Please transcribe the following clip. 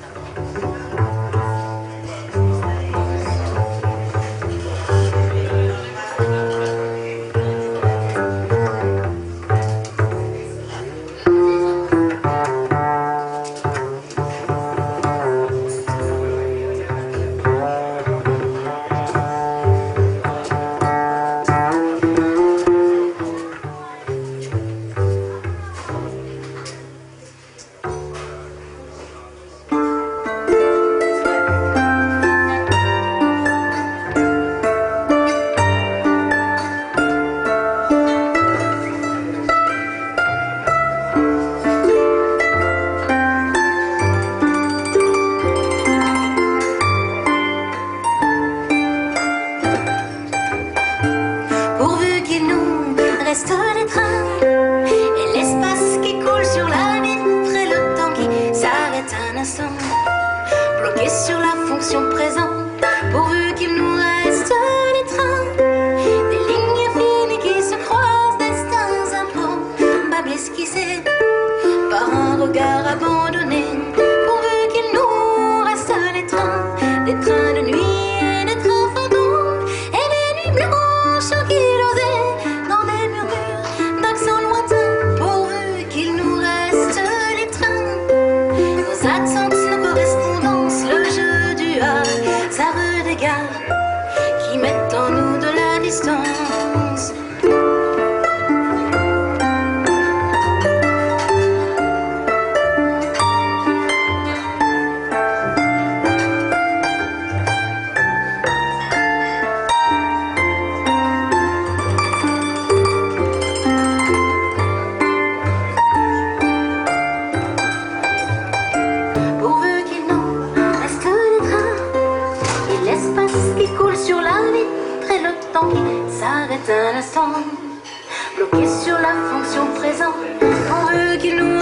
Reste les trains et l'espace qui coule sur la vitre et le temps qui s'arrête un instant, bloqué sur la fonction présent, pourvu qu'il nous reste les trains, des lignes fines qui se croisent, destins improbables esquissés par un regard abandonné, pourvu qu'il nous reste les trains, des trains de nuit et des trains fantômes et des nuits blanches qui qui mettent en nous de la distance. Pourvu qu'il nous reste les trains et l'espace qui coule sur la vitre et le temps qui s'arrête un instant, bloqué sur la fonction présent, pourvu qu'il nous